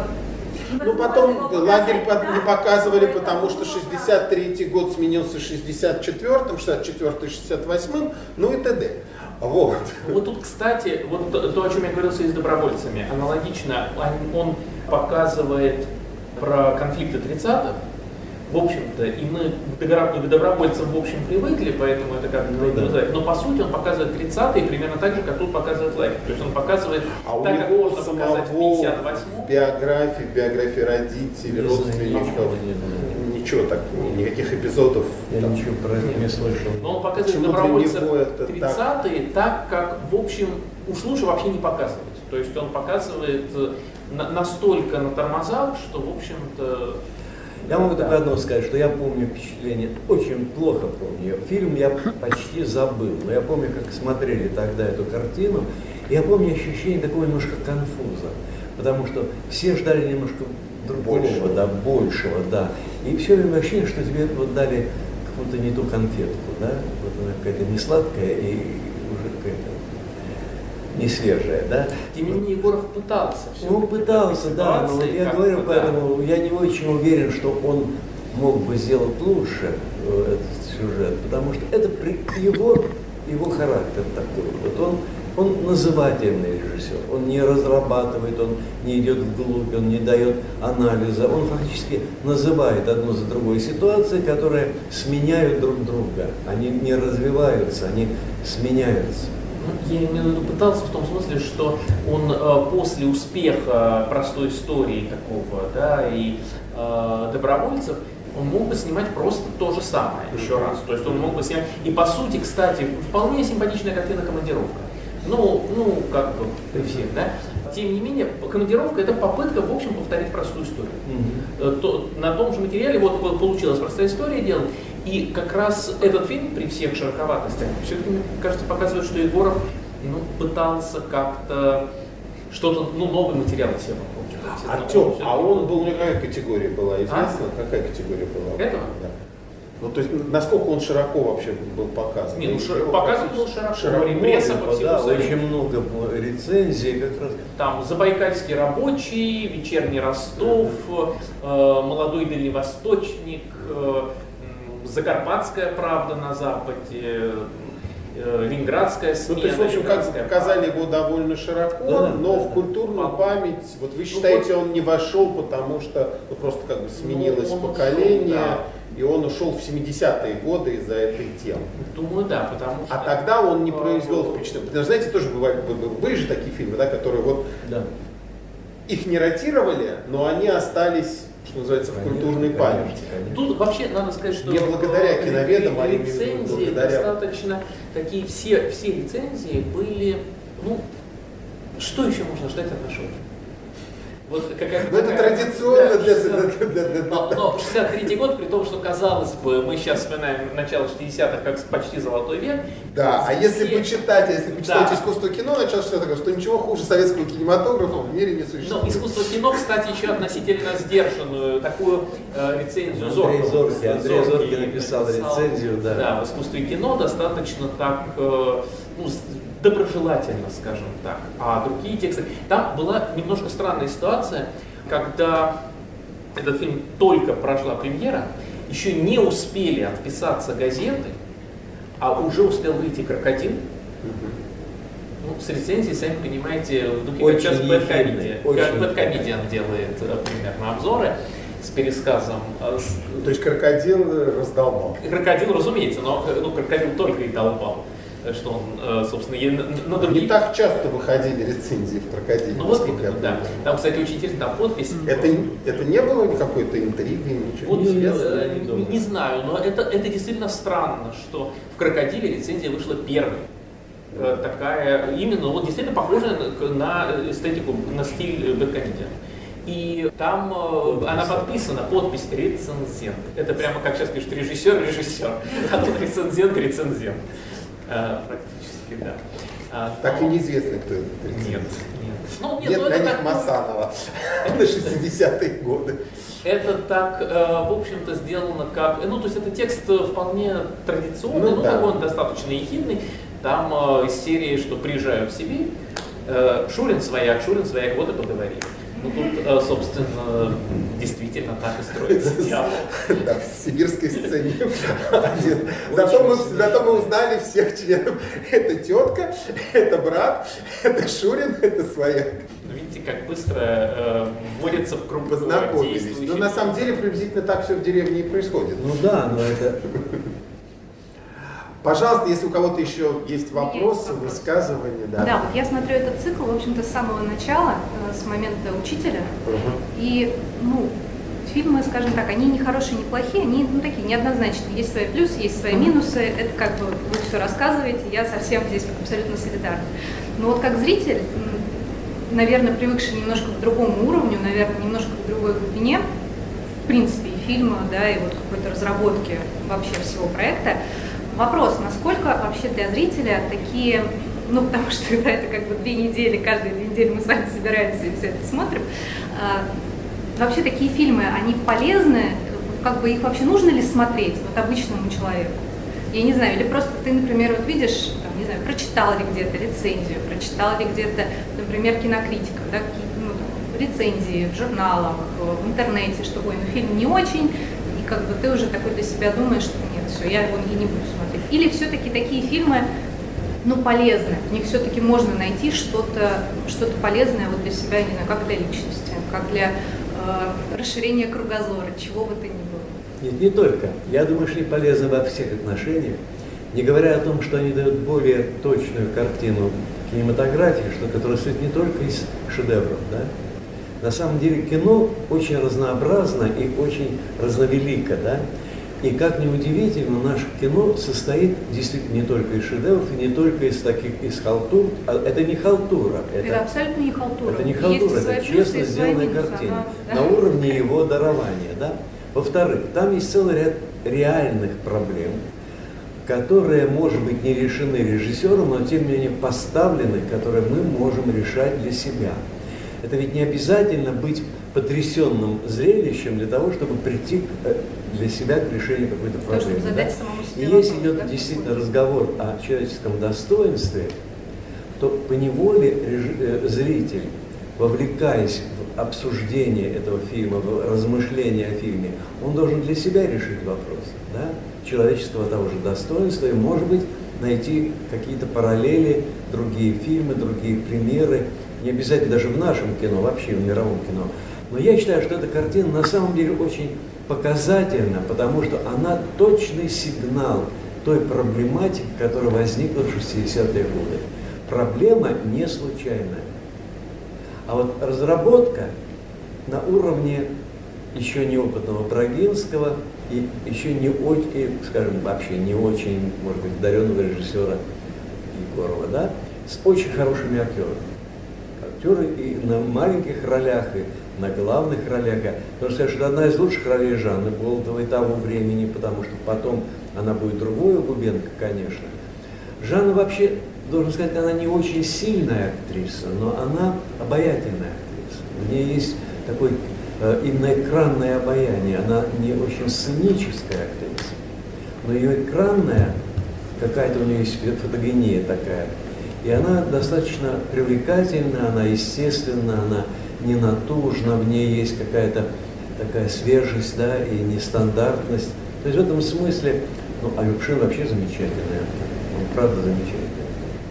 Ну потом лагерь не показывали, потому что шестьдесят третий год сменился шестьдесят четвёртым, шестьдесят четвёртый шестьдесят восьмым, ну и т.д. Вот. Вот тут, кстати, вот то, то, о чем я говорил с добровольцами, аналогично он, он показывает про конфликты тридцатых, в общем-то, и мы к добровольцам в общем привыкли, поэтому это как-то ну, да. Но по сути он показывает тридцатые примерно так же, как тут показывает лагерь. То есть он показывает а так, как можно показать в пятьдесят восьмом. В биографии, в биографии родителей, не родственников, не ничего так, никаких эпизодов. Я там, ничего про это не слышал. Но он показывает добровольцев тридцатые так, как в общем уж лучше вообще не показывать. То есть он показывает на, настолько на тормозах, что в общем-то... Я могу только одно сказать, что я помню впечатление, очень плохо помню. Фильм я почти забыл, но я помню, как смотрели тогда эту картину. И я помню ощущение такого немножко конфуза, потому что все ждали немножко другого, большего. да, большего, да. И все время ощущение, что тебе вот дали какую-то не ту конфетку, да, вот она какая-то не сладкая и уже какая-то не свежая, да. Тем не менее, Егоров пытался. Он пытался, да, но я говорю, да. поэтому я не очень уверен, что он мог бы сделать лучше этот сюжет, потому что это его, его характер такой. Вот он, он назывательный режиссер, он не разрабатывает, он не идет вглубь, он не дает анализа, он фактически называет одну за другой ситуации, которые сменяют друг друга, они не развиваются, они сменяются. Я имею в виду, пытался в том смысле, что он э, после успеха простой истории такого, да, и э, добровольцев, он мог бы снимать просто то же самое еще раз. То есть он мог бы снять. И по сути, кстати, вполне симпатичная картина «Командировка». Ну, ну, как бы при всех, да. Тем не менее, «Командировка» — это попытка, в общем, повторить простую историю. Mm-hmm. То, на том же материале вот получилась простая история делать. И как раз этот фильм, при всех широковатостях, все-таки, мне кажется, показывает, что Егоров ну, пытался как-то что-то, ну, новый материал из себя попробовать. Артем, а он был, у него какая категория была известна? А? Какая категория была? Этого? Да. Ну, то есть, насколько он широко вообще был показан? Нет, ну, широко, показан был широко. широко пресса по всему да, очень много рецензий как раз. Там «Забайкальский рабочий», «Вечерний Ростов», э, «Молодой дальневосточник», э, «Закарпатская правда на Западе». э, ленинградская смена. Ну, то есть, в общем, как показали его довольно широко, да, но да, в культурную да. память, вот вы считаете, он не вошел, потому что ну, просто как бы сменилось ну, поколение, ушел, да. и он ушел в семидесятые годы из-за этой темы. Думаю, да, потому что... А тогда он не произвел впечатления. Потому что, знаете, тоже бывают, были же такие фильмы, да, которые вот да. их не ротировали, но они остались, что называется, в конечно, культурной памяти. Тут вообще надо сказать, что не благодаря киноведам, а рецензии благодаря... достаточно такие, все, все рецензии были, ну, что еще можно ждать от нашего? Вот какая-то но это традиционно для... для, для, для но, но шестьдесят третий год, при том, что, казалось бы, мы сейчас вспоминаем начало шестидесятых как почти золотой век. Да, а если все... почитать, если почитать да. искусство кино начала шестидесятых годов, что ничего хуже советского кинематографа в мире не существует. Но искусство кино, кстати, еще относительно сдержанную такую э, рецензию Андрей Зоркий. Зоркий, Андрей Зоркий написал, написал рецензию, да. Да, в искусстве кино достаточно так... Э, ну, доброжелательно, скажем так. А другие тексты... Там была немножко странная ситуация, когда этот фильм только прошла премьера, еще не успели отписаться газеты, а уже успел выйти «Крокодил». Ну, с рецензией, сами понимаете, в духе очень как сейчас Бэдкомедиан делает примерно обзоры с пересказом. То есть «Крокодил» раздолбал? «Крокодил», разумеется, но ну, «Крокодил» только и долбал. Что он, собственно, на другие... Не так часто выходили рецензии в «Крокодиле». Ну вот, да. Там, кстати, очень интересно, там подпись. Это, это не было какой-то интриги, ничего вот, не известно? Не, не знаю, но это, это действительно странно, что в «Крокодиле» рецензия вышла первой. Такая, именно, вот действительно похожая на эстетику, на стиль Бэдкомедиан. И там подпись. Она подписана, подпись «Рецензент». Это прямо как сейчас пишут режиссер, режиссер, а тут рецензент, рецензент. А, практически, да. А, так но... и неизвестно, кто это. Нет, нет. Ну, нет, нет ну, на них так... Масанова на шестидесятые годы. Это так, в общем-то, сделано как... Ну, то есть это текст вполне традиционный, ну, ну да. такой он достаточно ехидный. Там из серии, что приезжаю в Сибирь, Шурин свояк, Шурин свояк, вот и поговорили. Ну тут, собственно, действительно так и строится диалог. Да, в сибирской сцене один. Зато мы, зато мы узнали всех членов. Это тетка, это брат, это Шурин, это свояк. Ну, видите, как быстро э, вводится в круг познакомились. Но на самом деле приблизительно так все в деревне и происходит. Ну да, но это... Пожалуйста, если у кого-то еще есть вопросы, есть высказывания. Да. да, вот я смотрю этот цикл, в общем-то, с самого начала, с момента учителя. Угу. И, ну, фильмы, скажем так, они не хорошие, не плохие, они, ну, такие неоднозначные. Есть свои плюсы, есть свои минусы. Это как бы вы все рассказываете, я совсем здесь абсолютно солидарна. Но вот как зритель, наверное, привыкший немножко к другому уровню, наверное, немножко к другой глубине, в принципе, и фильма, да, и вот какой-то разработки вообще всего проекта, вопрос, насколько вообще для зрителя такие, ну, потому что да, это как бы две недели, каждые две недели мы с вами собираемся и все это смотрим, а, вообще такие фильмы, они полезны, как бы их вообще нужно ли смотреть вот обычному человеку? Я не знаю, или просто ты, например, вот видишь, там, не знаю, прочитал ли где-то рецензию, прочитал ли где-то, например, кинокритиков, да, ну, рецензии в журналах, в интернете, что, ой, ну фильм не очень, и как бы ты уже такой для себя думаешь, что нет, все, я его и не буду смотреть. Или все-таки такие фильмы, ну, полезны, в них все-таки можно найти что-то что-то полезное вот для себя, не знаю, как для личности, как для э, расширения кругозора, чего бы то ни было. Нет, не только. Я думаю, что они полезны во всех отношениях, не говоря о том, что они дают более точную картину кинематографии, что, которая состоит не только из шедевров, да? На самом деле кино очень разнообразно и очень разновелико, да? И как ни удивительно, наше кино состоит действительно не только из шедевров, и не только из таких, из халтур. А это не халтура. Это, это абсолютно не халтура. Это не халтура, это честно сделанная картина. Она, да? На уровне его дарования, да? Во-вторых, там есть целый ряд реальных проблем, которые, может быть, не решены режиссером, но тем не менее поставлены, которые мы можем решать для себя. Это ведь не обязательно быть потрясенным зрелищем для того, чтобы прийти к, для себя к решению какой-то проблемы. Чтобы задать самому себе И вопрос, если идет да? действительно разговор о человеческом достоинстве, то поневоле реж... зритель, вовлекаясь в обсуждение этого фильма, в размышления о фильме, он должен для себя решить вопрос, да? Человеческого того же достоинства и, может быть, найти какие-то параллели, другие фильмы, другие примеры, не обязательно даже в нашем кино, вообще в мировом кино. Но я считаю, что эта картина на самом деле очень показательна, потому что она точный сигнал той проблематики, которая возникла в шестидесятые годы. Проблема не случайная. А вот разработка на уровне еще неопытного Брагинского и еще не очень, скажем, вообще не очень, может быть, одаренного режиссера Егорова, да, с очень хорошими актерами. Актеры и на маленьких ролях, и на главных ролях. Потому что это одна из лучших ролей Жанны Болотовой того времени, потому что потом она будет другой у Губенко, конечно. Жанна вообще, должен сказать, она не очень сильная актриса, но она обаятельная актриса. В ней есть такое э, именно экранное обаяние. Она не очень сценическая актриса, но ее экранная, какая-то у нее есть фотогения такая. И она достаточно привлекательна, она естественна, она не натужна, в ней есть какая-то такая свежесть, да, и нестандартность. То есть в этом смысле, ну, а Любшин вообще замечательный актер, он правда замечательный.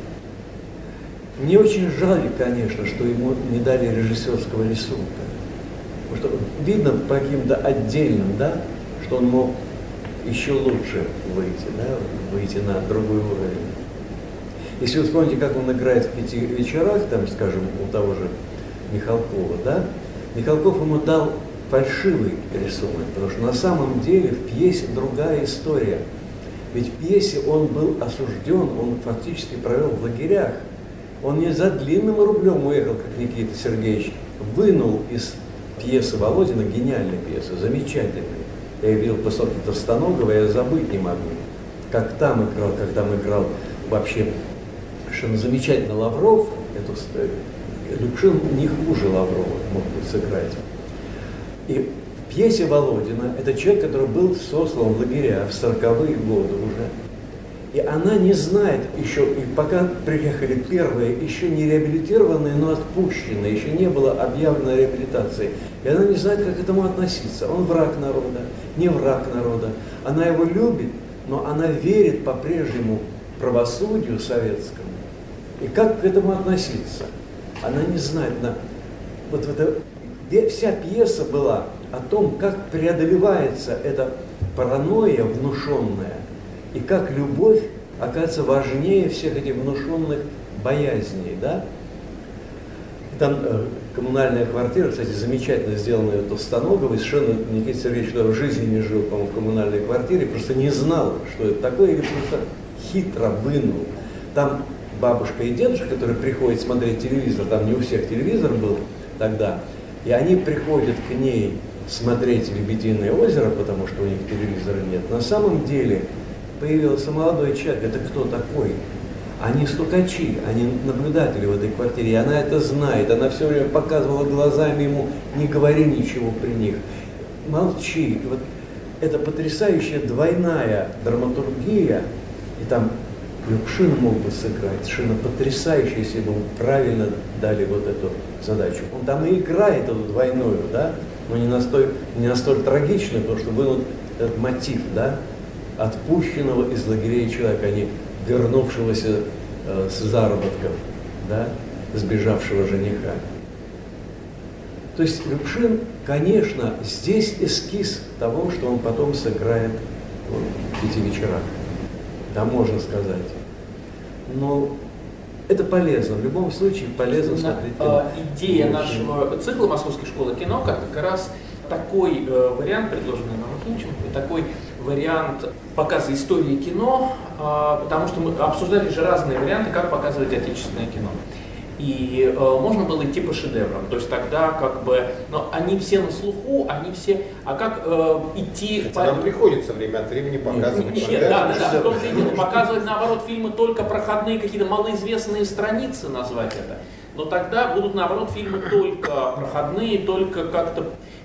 Мне очень жаль, конечно, что ему не дали режиссерского рисунка. Потому что видно по каким-то отдельным, да, что он мог еще лучше выйти, да, выйти на другой уровень. Если вы вспомните, как он играет в «Пяти вечерах», там, скажем, у того же Михалкова, да, Михалков ему дал фальшивый рисунок, потому что на самом деле в пьесе другая история. Ведь в пьесе он был осужден, он фактически провел в лагерях. Он не за длинным рублем уехал, как Никита Сергеевич, вынул из пьесы Володина, гениальной пьесы, замечательной. Я ее видел после Товстоногова, я забыть не могу. Как там играл, как там играл вообще совершенно замечательно Лавров, эту, Любшин не хуже Лаврова мог бы сыграть. И в пьесе Володина это человек, который был сослан в лагеря в сороковые годы уже. И она не знает еще, и пока приехали первые, еще не реабилитированные, но отпущенные, еще не было объявлено реабилитации. И она не знает, как к этому относиться. Он враг народа, не враг народа. Она его любит, но она верит по-прежнему правосудию советскому. И как к этому относиться? Она не знает. Она... Вот это... Вся пьеса была о том, как преодолевается эта паранойя внушенная, и как любовь оказывается важнее всех этих внушенных боязней. Да? Там э, коммунальная квартира, кстати, замечательно сделанная Товстоноговой, совершенно Никита Сергеевич в жизни не жил, по-моему, в коммунальной квартире, просто не знал, что это такое, или просто хитро вынул. Там бабушка и дедушка, которые приходят смотреть телевизор, там не у всех телевизор был тогда, и они приходят к ней смотреть «Лебединое озеро», потому что у них телевизора нет. На самом деле появился молодой человек. Это кто такой? Они стукачи, они наблюдатели в этой квартире. И она это знает. Она все время показывала глазами ему: не говори ничего при них, молчи. И вот это потрясающая двойная драматургия. И там Любшин мог бы сыграть. Совершенно потрясающе, если бы ему правильно дали вот эту задачу. Он там и играет эту двойную, да, но не настолько, не настолько трагичную, потому что был этот мотив, да, отпущенного из лагерей человека, а не вернувшегося э, с заработков, да, сбежавшего жениха. То есть Любшин, конечно, здесь эскиз того, что он потом сыграет вот, в «Пяти вечерах». Да, можно сказать. Но это полезно. В любом случае полезно смотреть кино. Идея нашего цикла Московской школы кино как раз такой э, вариант, предложенный Намахиничем, такой вариант показа истории кино, э, потому что мы обсуждали же разные варианты, как показывать отечественное кино. И э, можно было идти по шедеврам, то есть тогда как бы, но они все на слуху, они все, а как э, идти... По... Нам приходится время от времени показывать. Нет, нет, да, да, да, в том числе показывать наоборот фильмы только проходные, какие-то малоизвестные страницы назвать это. Но тогда будут наоборот фильмы только проходные, только как-то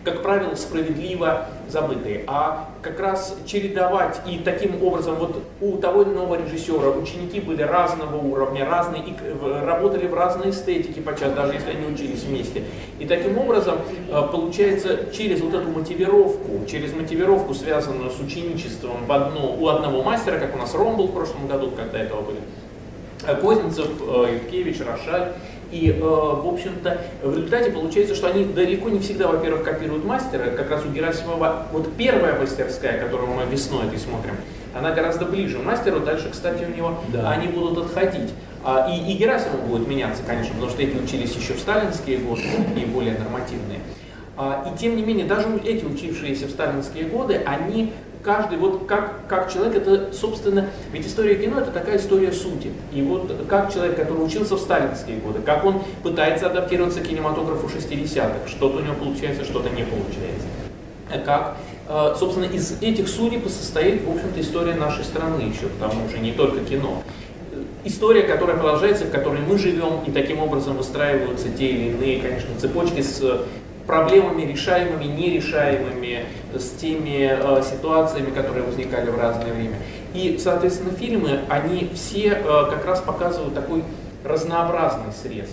как правило, справедливо забытые. А как раз чередовать и таким образом, вот у того или иного режиссера ученики были разного уровня, разные, и работали в разной эстетике подчас, даже если они учились вместе. И таким образом получается через вот эту мотивировку, через мотивировку, связанную с ученичеством в одно, у одного мастера, как у нас Ром был в прошлом году, когда этого были, Козинцев, Юткевич, Рошаль. И, э, в общем-то, в результате получается, что они далеко не всегда, во-первых, копируют мастера. Как раз у Герасимова вот первая мастерская, которую мы весной этой смотрим, она гораздо ближе мастеру. Дальше, кстати, у него да. они будут отходить. А, и, и Герасимов будет меняться, конечно, потому что эти учились еще в сталинские годы и более нормативные. А, и тем не менее, даже эти учившиеся в сталинские годы, они... Каждый, вот как, как человек, это, собственно, ведь история кино это такая история сути. И вот как человек, который учился в сталинские годы, как он пытается адаптироваться к кинематографу шестидесятых, что-то у него получается, что-то не получается. Как, собственно, из этих судеб состоит, в общем-то, история нашей страны еще, к тому же, не только кино. История, которая продолжается, в которой мы живем, и таким образом выстраиваются те или иные, конечно, цепочки с проблемами решаемыми, нерешаемыми, с теми э, ситуациями, которые возникали в разное время. И, соответственно, фильмы, они все э, как раз показывают такой разнообразный срез.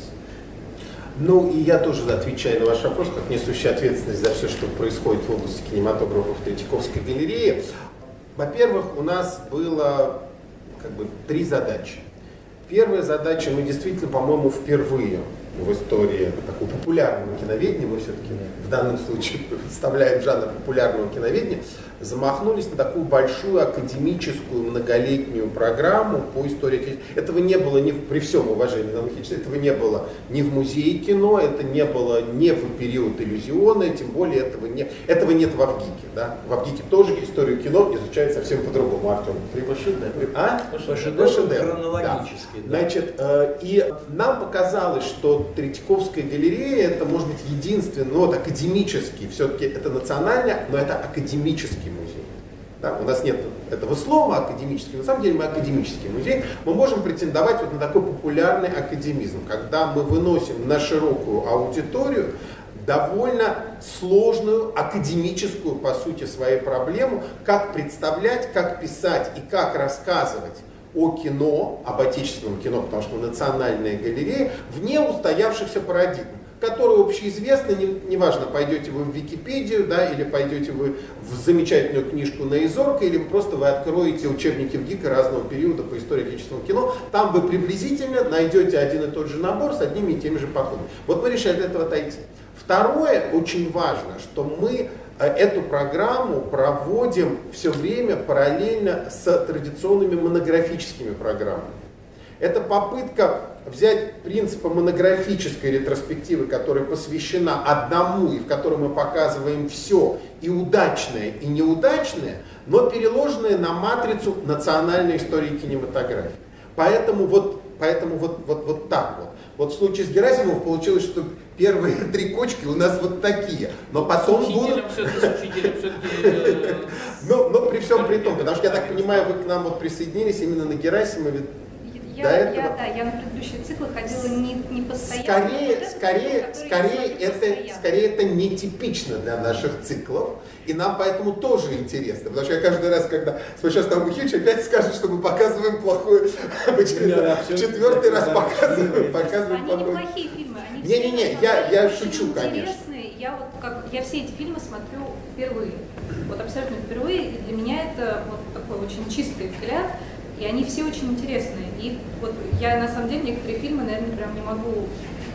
Ну, и я тоже отвечаю на ваш вопрос, как несущий ответственность за все, что происходит в области кинематографа в Третьяковской галерее. Во-первых, у нас было как бы три задачи. Первая задача, мы действительно, по-моему, впервые в истории такого популярного киноведения, мы все-таки в данном случае представляем жанр популярного киноведения, замахнулись на такую большую академическую многолетнюю программу по истории. Этого не было ни в, при всем уважении научного, этого не было ни в музее кино, это не было ни в период иллюзиона, тем более этого, не, этого нет в ВГИКе. Да? В ВГИКе тоже историю кино изучают совсем по-другому. Артем, по шедевру. А? По шедевру хронологически. Да. Да. Значит, э, и нам показалось, что Третьяковская галерея это может быть единственный, ну вот академический, все-таки это национальный, но это академический музей. Да, у нас нет этого слова академический, на самом деле мы академический музей. Мы можем претендовать вот на такой популярный академизм, когда мы выносим на широкую аудиторию довольно сложную академическую, по сути, свою проблему, как представлять, как писать и как рассказывать о кино, об отечественном кино, потому что национальная галерея, вне устоявшихся парадигм, которые общеизвестны, неважно, не пойдете вы в Википедию, да, или пойдете вы в замечательную книжку на Изорко, или просто вы откроете учебники ВГИКа разного периода по истории отечественного кино, там вы приблизительно найдете один и тот же набор с одними и теми же подходами. Вот мы решили от этого отойти. Второе, очень важно, что мы эту программу проводим все время параллельно с традиционными монографическими программами. Это попытка взять принципы монографической ретроспективы, которая посвящена одному и в которой мы показываем все, и удачное, и неудачное, но переложенное на матрицу национальной истории кинематографии. Поэтому вот, поэтому вот, вот, вот так вот. Вот в случае с Герасимовым получилось, что первые три кочки у нас вот такие, но потом с будут... Все-таки, с учителем все-таки... но, но при всем при том, потому что, я так понимаю, вы к нам вот присоединились именно на Герасимове. Я, до этого. Я, да, я на предыдущие циклы ходила не, не постоянно. Скорее, вот скорее, цикл, скорее, это, скорее это нетипично для наших циклов, и нам поэтому тоже интересно, потому что я каждый раз, когда сейчас там Мухич опять скажет, что мы показываем плохое, в четвертый раз показываем, показываем плохое. Они неплохие фильмы, они Не-не-не, я, я шучу, конечно. Я вот как, я все эти фильмы смотрю впервые, вот абсолютно впервые, и для меня это вот такой очень чистый взгляд. И они все очень интересные. И вот я на самом деле некоторые фильмы, наверное, прям не могу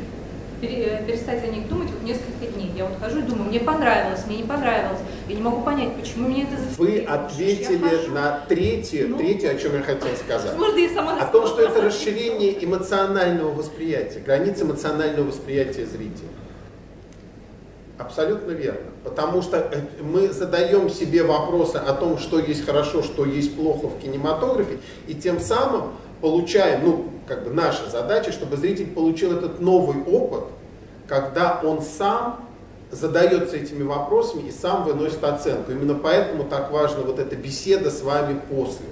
пере, перестать о них думать вот несколько дней. Я вот хожу и думаю, мне понравилось, мне не понравилось. Я не могу понять, почему меня это зацепило. Вы ответили на третье, ну, третье, о чем я хотел сказать. Можно я сама о том, что это расширение эмоционального восприятия, границ эмоционального восприятия зрителя. Абсолютно верно. Потому что мы задаем себе вопросы о том, что есть хорошо, что есть плохо в кинематографе, и тем самым получаем, ну, как бы наша задача, чтобы зритель получил этот новый опыт, когда он сам задается этими вопросами и сам выносит оценку. Именно поэтому так важна вот эта беседа с вами после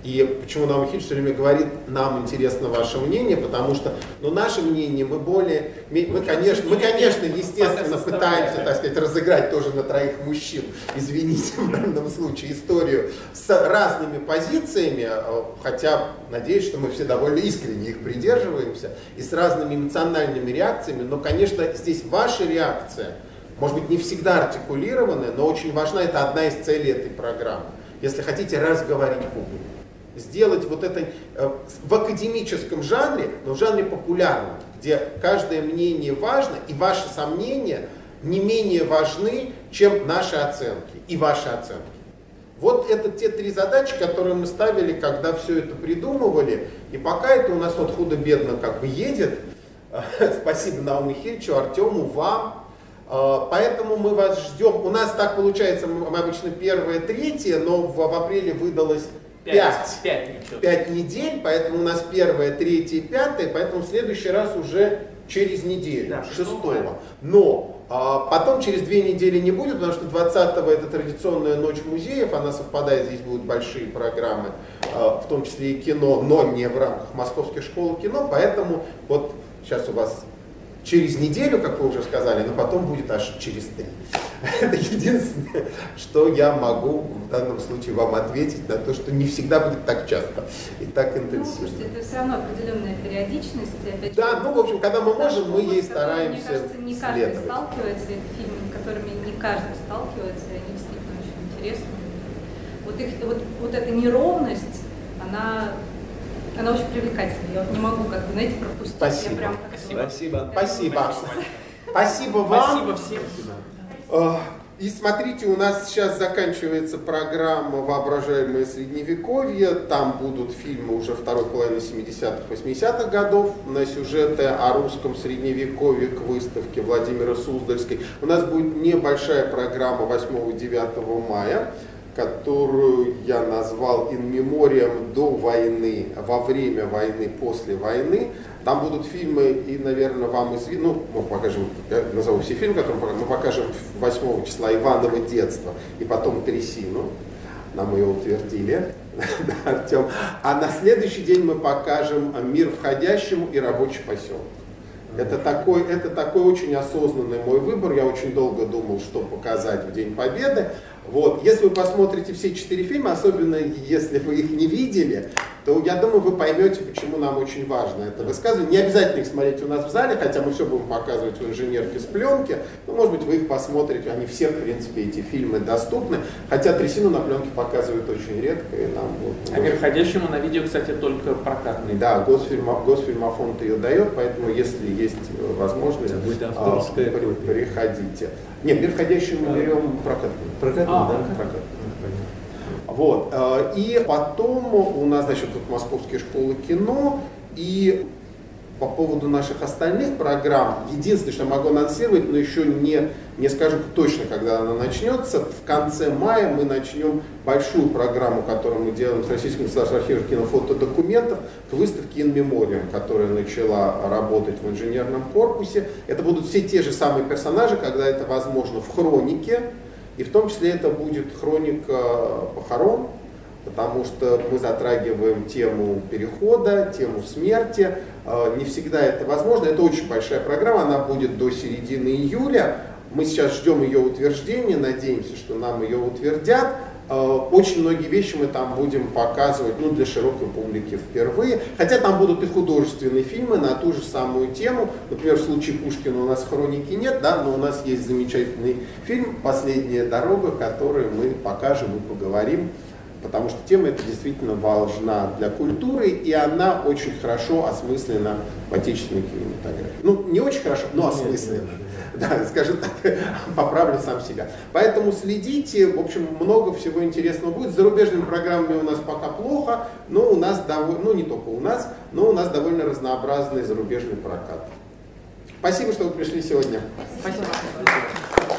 И почему Наум Хильч все время говорит, нам интересно ваше мнение, потому что, ну, наше мнение, мы более, мы, конечно, мы, конечно, естественно, пытаемся, так сказать, разыграть тоже на троих мужчин, извините, в данном случае, историю с разными позициями, хотя, надеюсь, что мы все довольно искренне их придерживаемся, и с разными эмоциональными реакциями, но, конечно, здесь ваша реакция, может быть, не всегда артикулированная, но очень важна, это одна из целей этой программы. Если хотите разговорить публику. Сделать вот это э, в академическом жанре, но в жанре популярном, где каждое мнение важно, и ваши сомнения не менее важны, чем наши оценки и ваши оценки. Вот это те три задачи, которые мы ставили, когда все это придумывали, и пока это у нас вот худо-бедно как бы едет. Спасибо Науму Хильчу, Артему, вам. Поэтому мы вас ждем. У нас так получается, мы обычно первое, третье, но в, в апреле выдалось пять, пять, пять недель, поэтому у нас первое, третье, пятое, поэтому в следующий раз уже через неделю, да, шестого. Но а, потом через две недели не будет, потому что двадцатого это традиционная ночь музеев, она совпадает, здесь будут большие программы, а, в том числе и кино, но не в рамках Московской школы кино, поэтому вот сейчас у вас через неделю, как вы уже сказали, но потом будет аж через три. Это единственное, что я могу в данном случае вам ответить на то, что не всегда будет так часто и так интенсивно. Ну, слушайте, это все равно определенная периодичность. Опять да, ну, в общем, когда мы можем, мы ей стараемся. Мне кажется, не каждый сталкивается, это фильмы, с которыми не каждый сталкивается, и они действительно очень интересны. Вот, их, вот, вот эта неровность, она... Она очень привлекательная. Я вот не могу, как бы, знаете, пропустить. Спасибо. Я прям Спасибо. Спасибо. Спасибо вам. Спасибо всем. И смотрите, у нас сейчас заканчивается программа «Воображаемое средневековье». Там будут фильмы уже второй половины семидесятых, восьмидесятых годов на сюжеты о русском средневековье к выставке Владимира Суздальской. У нас будет небольшая программа восьмого-девятого мая, которую я назвал «In Memoriam» до войны, во время войны, после войны. Там будут фильмы, и, наверное, вам известны, ну, мы покажем, я назову все фильмы, которые мы покажем, мы покажем восьмого числа «Иваново детство» и потом «Трясину». Нам ее утвердили, Артем. А на следующий день мы покажем «Мир входящему» и «Рабочий поселок». Это такой, это такой очень осознанный мой выбор. Я очень долго думал, что показать в День Победы. Вот. Если вы посмотрите все четыре фильма, особенно если вы их не видели, то я думаю, вы поймете, почему нам очень важно это высказывание. Не обязательно их смотреть у нас в зале, хотя мы все будем показывать в инженерке с пленки. Но, может быть, вы их посмотрите. Они все, в принципе, эти фильмы доступны. Хотя «Трясину» на пленке показывают очень редко. И нам вот, а «Мир входящему» на видео, кстати, только прокатный. Да, Госфильма, Госфильмофонд ее дает, поэтому если есть возможность, а, при, приходите. Нет, «Мир входящему» мы берем прокатный. Прокатный, а, да? Прокатный. Вот. И потом у нас, значит, тут Московские школы кино. И по поводу наших остальных программ, единственное, что я могу анонсировать, но еще не, не скажу точно, когда она начнется, в конце мая мы начнем большую программу, которую мы делаем с Российским государственным архивом кинофотодокументов, к выставке In Memoriam, которая начала работать в инженерном корпусе. Это будут все те же самые персонажи, когда это возможно, в хронике. И в том числе это будет хроника похорон, потому что мы затрагиваем тему перехода, тему смерти. Не всегда это возможно. Это очень большая программа, она будет до середины июля. Мы сейчас ждем ее утверждения, надеемся, что нам ее утвердят. Очень многие вещи мы там будем показывать, ну, для широкой публики впервые. Хотя там будут и художественные фильмы на ту же самую тему. Например, в случае Пушкина у нас хроники нет, да, но у нас есть замечательный фильм «Последняя дорога», который мы покажем и поговорим. Потому что тема эта действительно важна для культуры, и она очень хорошо осмыслена в отечественной кинематографии. Ну, не очень хорошо, но осмысленно. Да, скажем так, поправлю сам себя. Поэтому следите, в общем, много всего интересного будет. С зарубежными программами у нас пока плохо, но у нас довольно, ну не только у нас, но у нас довольно разнообразный зарубежный прокат. Спасибо, что вы пришли сегодня. Спасибо.